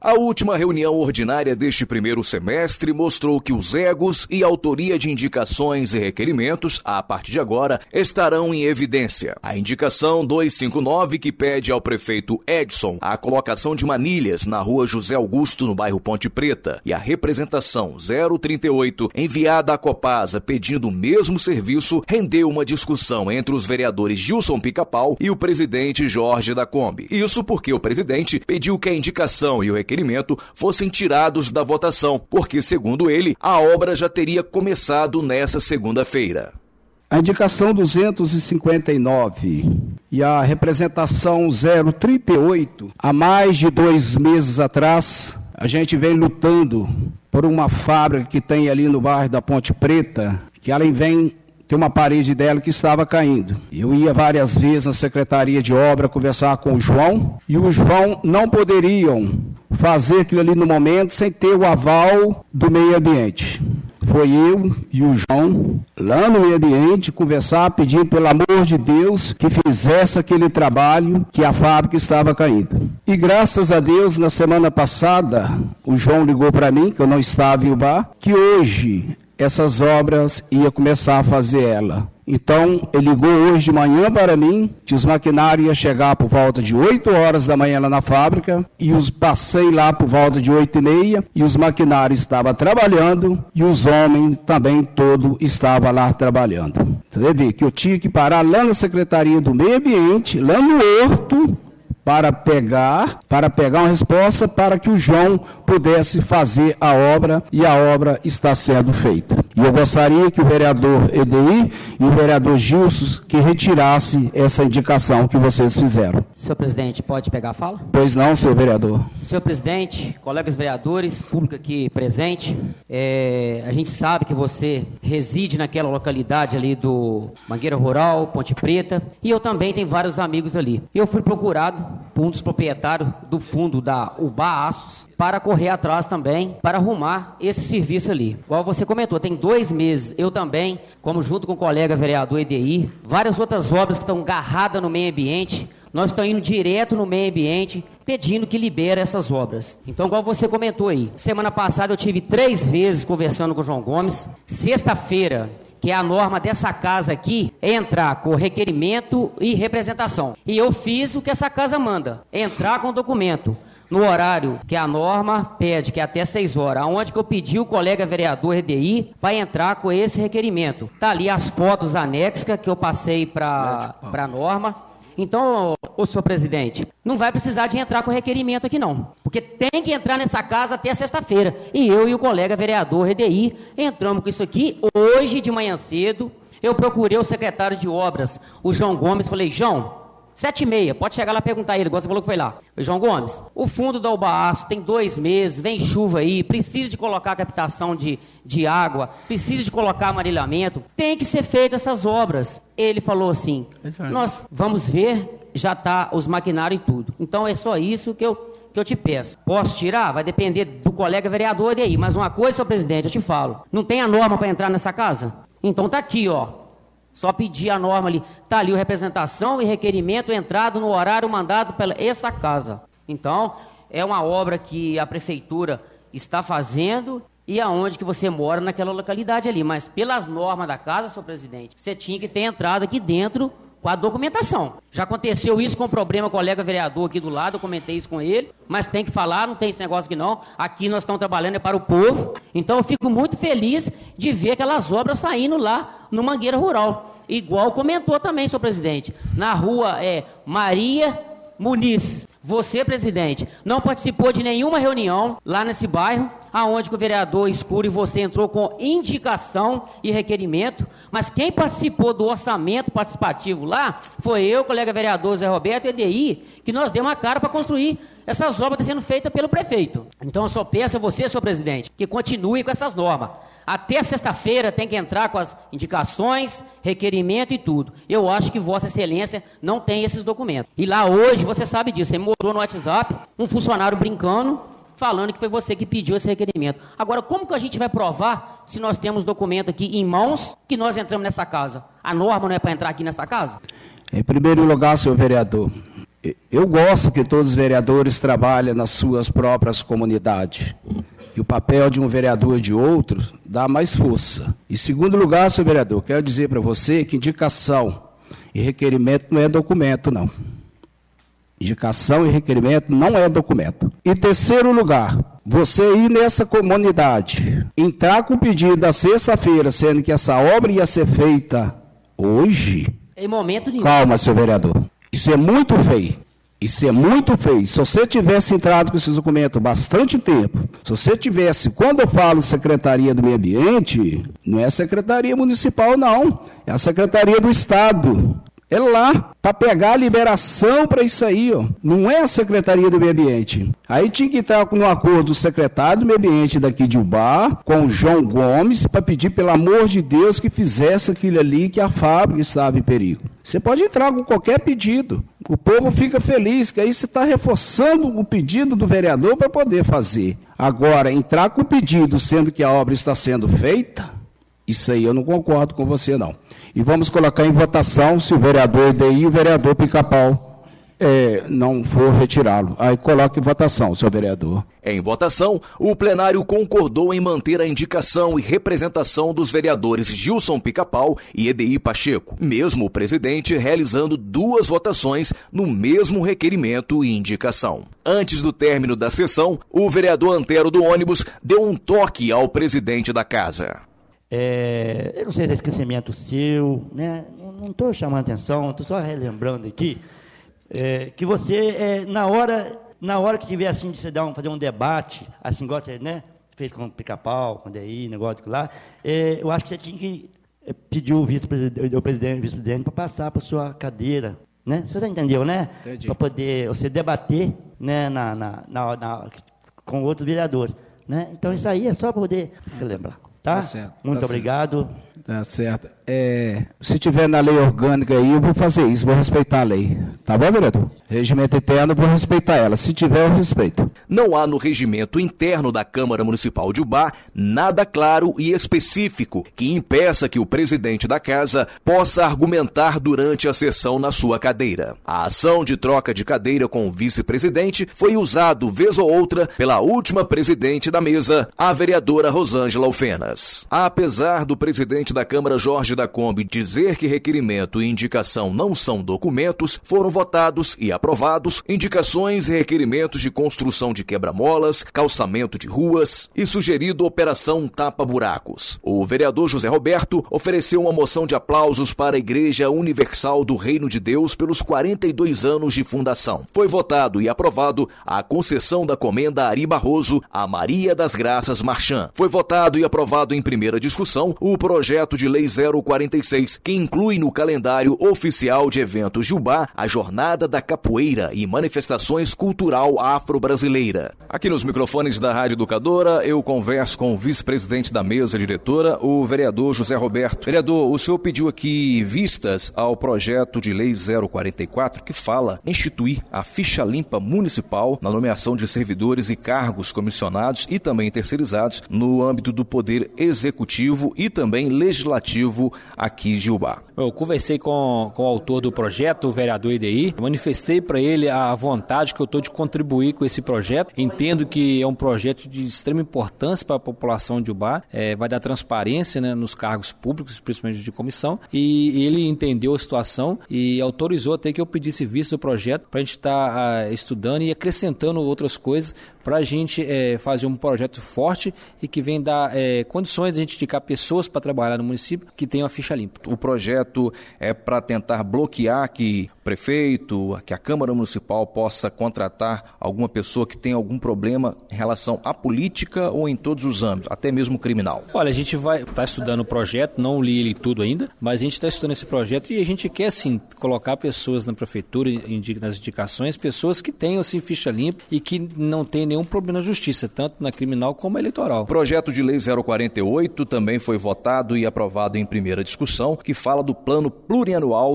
A última reunião ordinária deste primeiro semestre mostrou que os egos e autoria de indicações e requerimentos, a partir de agora, estarão em evidência. A indicação 259, que pede ao prefeito Edson a colocação de manilhas na rua José Augusto, no bairro Ponte Preta, e a representação 038, enviada à Copasa pedindo o mesmo serviço, rendeu uma discussão entre os vereadores Gilson Pica-Pau e o presidente Jorge da Kombi. Isso porque o presidente pediu que a indicação e o requerimento fossem tirados da votação, porque, segundo ele, a obra já teria começado nessa segunda-feira. A indicação 259 e a representação 038, há mais de 2 meses atrás, a gente vem lutando por uma fábrica que tem ali no bairro da Ponte Preta, que ela vem... Tem uma parede dela que estava caindo. Eu ia várias vezes na Secretaria de Obra conversar com o João, e o João não poderiam fazer aquilo ali no momento sem ter o aval do meio ambiente. Foi eu e o João lá no meio ambiente conversar, pedindo pelo amor de Deus que fizesse aquele trabalho que a fábrica estava caindo. E graças a Deus, na semana passada, o João ligou para mim, que eu não estava em Ubá, que hoje essas obras ia começar a fazer ela. Então, ele ligou hoje de manhã para mim, que os maquinários iam chegar por volta de 8 horas da manhã lá na fábrica, e os passei lá por volta de 8h30, e os maquinários estavam trabalhando, e os homens também todos estavam lá trabalhando. Você vê que eu tinha que parar lá na Secretaria do Meio Ambiente, lá no Horto, para pegar uma resposta para que o João pudesse fazer a obra, e a obra está sendo feita. E eu gostaria que o vereador EDI e o vereador Gilson que retirasse essa indicação que vocês fizeram. Senhor presidente, pode pegar a fala? Pois não, senhor vereador. Senhor presidente, colegas vereadores, público aqui presente, a gente sabe que você reside naquela localidade ali do Mangueira Rural, Ponte Preta, e eu também tenho vários amigos ali. Eu fui procurado por um dos proprietários do fundo da Ubá Aços para correr atrás também, para arrumar esse serviço ali. Igual você comentou, tem 2 meses, eu também, como junto com o colega vereador EDI, várias outras obras que estão agarradas no meio ambiente, nós estamos indo direto no meio ambiente, pedindo que libere essas obras. Então, igual você comentou aí, semana passada eu tive 3 vezes conversando com o João Gomes, sexta-feira, que é a norma dessa casa aqui, é entrar com requerimento e representação. E eu fiz o que essa casa manda, entrar com documento, no horário que a norma pede, que é até 6 horas, onde que eu pedi o colega vereador EDI para entrar com esse requerimento. Tá ali as fotos anexas que eu passei para a norma. Então, ô senhor presidente, não vai precisar de entrar com requerimento aqui não, porque tem que entrar nessa casa até sexta-feira. E eu e o colega vereador EDI entramos com isso aqui hoje de manhã cedo. Eu procurei o secretário de obras, o João Gomes, falei, João, 7h30, pode chegar lá e perguntar a ele, igual você falou que foi lá. João Gomes, o fundo da Ubá Aço tem 2 meses, vem chuva aí, precisa de colocar captação de água, precisa de colocar amarelhamento, tem que ser feitas essas obras. Ele falou assim, nós vamos ver, já está os maquinários e tudo. Então é só isso que eu te peço. Posso tirar? Vai depender do colega vereador aí. Mas uma coisa, senhor presidente, eu te falo, não tem a norma para entrar nessa casa? Então tá aqui, ó. Só pedir a norma ali, está ali a representação e requerimento entrado no horário mandado pela essa casa. Então, é uma obra que a prefeitura está fazendo e aonde que você mora naquela localidade ali. Mas pelas normas da casa, senhor presidente, você tinha que ter entrado aqui dentro com a documentação. Já aconteceu isso com o problema, colega vereador aqui do lado, eu comentei isso com ele, mas tem que falar, não tem esse negócio aqui não. Aqui nós estamos trabalhando é para o povo, então eu fico muito feliz de ver aquelas obras saindo lá no Mangueira Rural. Igual comentou também, senhor presidente, na rua Maria Muniz. Você, presidente, não participou de nenhuma reunião lá nesse bairro, aonde que o vereador Escuro e você entrou com indicação e requerimento, mas quem participou do orçamento participativo lá foi eu, colega vereador Zé Roberto e EDI, que nós demos a cara para construir essas obras sendo feitas pelo prefeito. Então eu só peço a você, senhor presidente, que continue com essas normas. Até sexta-feira tem que entrar com as indicações, requerimento e tudo. Eu acho que Vossa Excelência não tem esses documentos. E lá hoje, você sabe disso, você me mostrou no WhatsApp um funcionário brincando, falando que foi você que pediu esse requerimento. Agora, como que a gente vai provar se nós temos documento aqui em mãos que nós entramos nessa casa? A norma não é para entrar aqui nessa casa? Em primeiro lugar, senhor vereador, Eu gosto que todos os vereadores trabalhem nas suas próprias comunidades. E o papel de um vereador e de outro dá mais força. Em segundo lugar, senhor vereador, quero dizer para você que indicação e requerimento não é documento, não. Indicação e requerimento não é documento. Em terceiro lugar, você ir nessa comunidade, entrar com o pedido da sexta-feira, sendo que essa obra ia ser feita hoje. Em momento nenhum. Calma, senhor vereador. Isso é muito feio. Isso é muito feio. Se você tivesse entrado com esses documentos bastante tempo, se você tivesse, quando eu falo Secretaria do Meio Ambiente, não é Secretaria Municipal, não. É a Secretaria do Estado. É lá, para pegar a liberação para isso aí, ó. Não é a Secretaria do Meio Ambiente. Aí tinha que estar no acordo do secretário do Meio Ambiente daqui de Ubá, com o João Gomes, para pedir, pelo amor de Deus, que fizesse aquilo ali, que a fábrica estava em perigo. Você pode entrar com qualquer pedido. O povo fica feliz, que aí você está reforçando o pedido do vereador para poder fazer. Agora, entrar com o pedido, sendo que a obra está sendo feita, isso aí eu não concordo com você, não. E vamos colocar em votação, se o vereador EDI e o vereador Pica-Pau não for retirá-lo. Aí coloque em votação, senhor vereador. Em votação, o plenário concordou em manter a indicação e representação dos vereadores Gilson Pica-Pau e EDI Pacheco, mesmo o presidente realizando 2 votações no mesmo requerimento e indicação. Antes do término da sessão, o vereador Antero do ônibus deu um toque ao presidente da casa. Eu não sei se é esquecimento seu, né? Não estou chamando atenção, estou só relembrando aqui, que você, na hora que tiver assim, de você fazer um debate, assim, igual você, né, fez com o Pica-Pau, com o DI, negócio lá, eu acho que você tinha que pedir o vice-presidente para passar para a sua cadeira, né? Você já entendeu, né? Para poder você debater, né, com outro vereador, né? Então, isso aí é só para poder relembrar. Tá? Certo, muito obrigado. Tá certo. Se tiver na lei orgânica aí, eu vou fazer isso, vou respeitar a lei. Tá bom, vereador? Regimento interno, eu vou respeitar ela. Se tiver, eu respeito. Não há no regimento interno da Câmara Municipal de Ubá nada claro e específico que impeça que o presidente da casa possa argumentar durante a sessão na sua cadeira. A ação de troca de cadeira com o vice-presidente foi usado vez ou outra pela última presidente da mesa, a vereadora Rosângela Alfenas. Apesar do presidente da Câmara, Jorge da Kombi, dizer que requerimento e indicação não são documentos, foram votados e aprovados indicações e requerimentos de construção de quebra-molas, calçamento de ruas e sugerido operação tapa-buracos. O vereador José Roberto ofereceu uma moção de aplausos para a Igreja Universal do Reino de Deus pelos 42 anos de fundação. Foi votado e aprovado a concessão da comenda Ari Barroso a Maria das Graças Marchand. Foi votado e aprovado em primeira discussão o projeto de lei 046, que inclui no calendário oficial de eventos de Ubá a Jornada da Capoeira e manifestações cultural afro-brasileira. Aqui nos microfones da Rádio Educadora, eu converso com o vice-presidente da mesa diretora, o vereador José Roberto. Vereador, o senhor pediu aqui vistas ao projeto de lei 044, que fala em instituir a ficha limpa municipal na nomeação de servidores e cargos comissionados e também terceirizados no âmbito do Poder Executivo e também legislativo aqui de Ubá. Eu conversei com o autor do projeto, o vereador EDI, manifestei para ele a vontade que eu estou de contribuir com esse projeto. Entendo que é um projeto de extrema importância para a população de Ubá, vai dar transparência, né, nos cargos públicos, principalmente de comissão, e ele entendeu a situação e autorizou até que eu pedisse vista do projeto para a gente estar estudando e acrescentando outras coisas para a gente fazer um projeto forte e que venha dar condições de a gente indicar pessoas para trabalhar no município que tenham a ficha limpa. O projeto é para tentar bloquear que o prefeito, que a Câmara Municipal possa contratar alguma pessoa que tenha algum problema em relação à política ou em todos os âmbitos, até mesmo criminal. Olha, a gente vai estar estudando o projeto, não li ele tudo ainda, mas a gente está estudando esse projeto e a gente quer, sim, colocar pessoas na prefeitura, nas indicações, pessoas que tenham, assim, ficha limpa e que não tenham nenhum problema na justiça, tanto na criminal como eleitoral. O projeto de lei 048 também foi votado e aprovado em primeira discussão, que fala do plano plurianual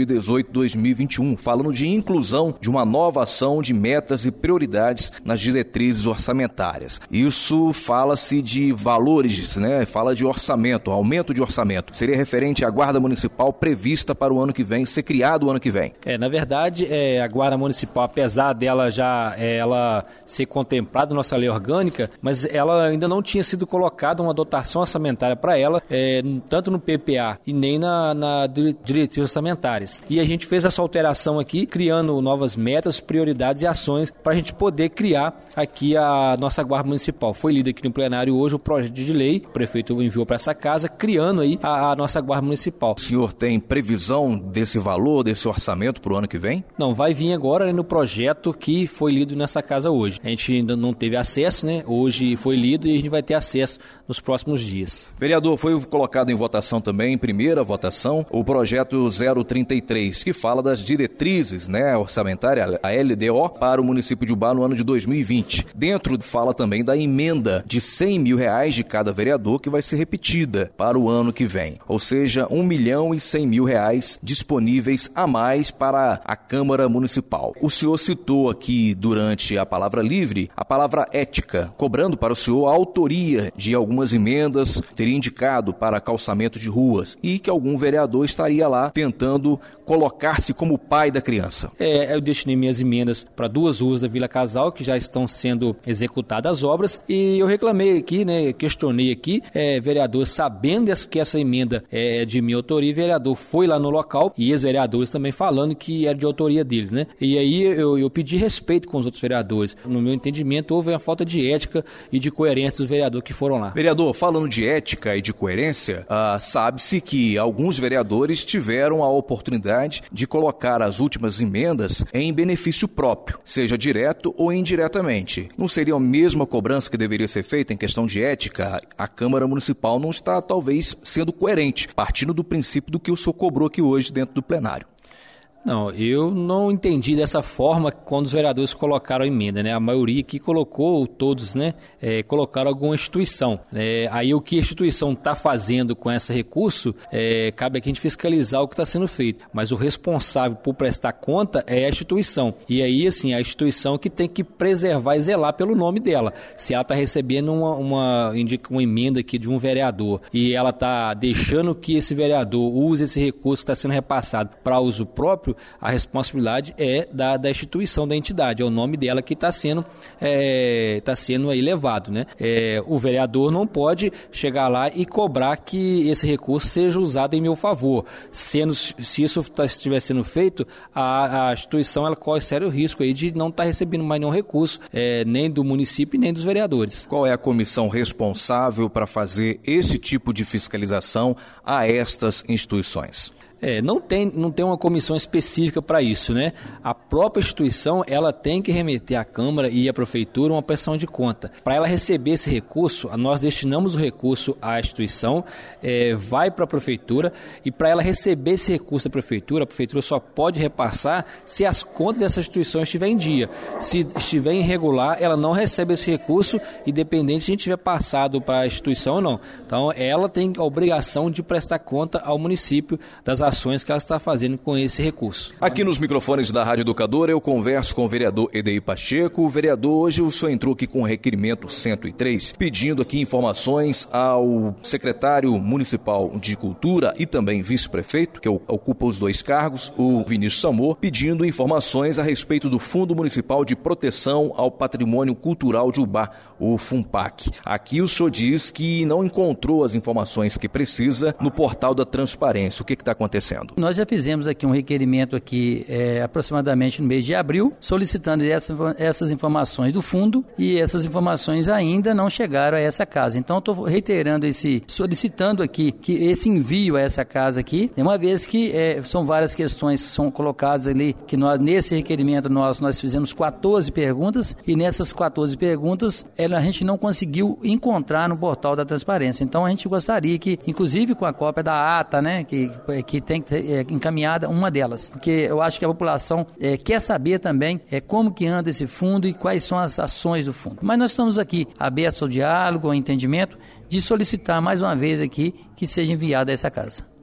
2018-2021, falando de inclusão de uma nova ação de metas e prioridades nas diretrizes orçamentárias. Isso fala-se de valores, né? Fala de orçamento, aumento de orçamento. Seria referente à Guarda Municipal prevista para o ano que vem, ser criado o ano que vem. Na verdade, a Guarda Municipal, apesar dela já ela ser contemplada na nossa lei orgânica, mas ela ainda não tinha sido colocada uma dotação orçamentária para ela, tanto no PPA e nem na diretrizes orçamentárias. E a gente fez essa alteração aqui, criando novas metas, prioridades e ações para a gente poder criar aqui a nossa Guarda Municipal. Foi lido aqui no plenário hoje o projeto de lei, o prefeito enviou para essa casa, criando aí a nossa Guarda Municipal. O senhor tem previsão desse valor, desse orçamento para o ano que vem? Não, vai vir agora no projeto que foi lido nessa casa hoje. A gente ainda não teve acesso, né? Hoje foi lido e a gente vai ter acesso nos próximos dias. Vereador, foi colocado em votação também, em primeira votação, o projeto 033, que fala das diretrizes, né, orçamentária, a LDO, para o município de Ubá no ano de 2020. Dentro fala também da emenda de R$100 mil de cada vereador, que vai ser repetida para o ano que vem. Ou seja, R$1.100.000 disponíveis a mais para a Câmara Municipal. O senhor citou aqui, durante a palavra livre, a palavra ética, cobrando para o senhor a autoria de algumas emendas, teria indicado para calçamento de ruas e que algum vereador estaria lá tentando colocar-se como pai da criança. Eu destinei minhas emendas para 2 ruas da Vila Casal, que já estão sendo executadas as obras, e eu reclamei aqui, né, questionei aqui, vereador, sabendo que essa emenda é de minha autoria, o vereador foi lá no local, e os vereadores também falando que era de autoria deles, né? E aí eu pedi respeito com os outros vereadores. No meu entendimento, houve uma falta de ética e de coerência dos vereadores que foram lá. Vereador, falando de ética e de coerência, sabe-se que alguns vereadores tiveram a oportunidade de colocar as últimas emendas em benefício próprio, seja direto ou indiretamente. Não seria a mesma cobrança que deveria ser feita em questão de ética? A Câmara Municipal não está, talvez, sendo coerente, partindo do princípio do que o senhor cobrou aqui hoje dentro do plenário. Não, eu não entendi dessa forma quando os vereadores colocaram a emenda, né? A maioria aqui colocou, todos, né? Colocaram alguma instituição. Aí o que a instituição está fazendo com esse recurso, cabe aqui a gente fiscalizar o que está sendo feito. Mas o responsável por prestar conta é a instituição. E aí, assim, a instituição que tem que preservar e zelar pelo nome dela. Se ela está recebendo uma emenda aqui de um vereador e ela está deixando que esse vereador use esse recurso que está sendo repassado para uso próprio, a responsabilidade é da instituição, da entidade, é o nome dela que está sendo aí levado, né? O vereador não pode chegar lá e cobrar que esse recurso seja usado em meu favor. Se isso estiver sendo feito, a instituição ela corre sério risco aí de não estar recebendo mais nenhum recurso, nem do município nem dos vereadores. Qual é a comissão responsável para fazer esse tipo de fiscalização a estas instituições? Não tem uma comissão específica para isso, né? A própria instituição, ela tem que remeter à Câmara e à Prefeitura uma prestação de conta. Para ela receber esse recurso, nós destinamos o recurso à instituição, vai para a Prefeitura, e para ela receber esse recurso da Prefeitura, a Prefeitura só pode repassar se as contas dessa instituição estiverem em dia. Se estiver irregular, ela não recebe esse recurso, independente se a gente tiver passado para a instituição ou não. Então, ela tem a obrigação de prestar conta ao município das ações que ela está fazendo com esse recurso. Aqui nos microfones da Rádio Educadora eu converso com o vereador Edeir Pacheco. O vereador, hoje o senhor entrou aqui com o requerimento 103, pedindo aqui informações ao secretário municipal de Cultura e também vice-prefeito, que ocupa os 2 cargos, o Vinícius Samor, pedindo informações a respeito do Fundo Municipal de Proteção ao Patrimônio Cultural de Ubá, o FUNPAC. Aqui o senhor diz que não encontrou as informações que precisa no portal da transparência. O que está acontecendo? Nós já fizemos aqui um requerimento aqui aproximadamente no mês de abril, solicitando essas informações do fundo, e essas informações ainda não chegaram a essa casa. Então, eu estou reiterando solicitando aqui que esse envio a essa casa aqui, uma vez que são várias questões que são colocadas ali, que nesse requerimento nós fizemos 14 perguntas, e nessas 14 perguntas a gente não conseguiu encontrar no portal da transparência. Então, a gente gostaria que, inclusive com a cópia da ata, né, que tem que ser encaminhada uma delas, porque eu acho que a população quer saber também como que anda esse fundo e quais são as ações do fundo. Mas nós estamos aqui abertos ao diálogo, ao entendimento, de solicitar mais uma vez aqui que seja enviada essa casa.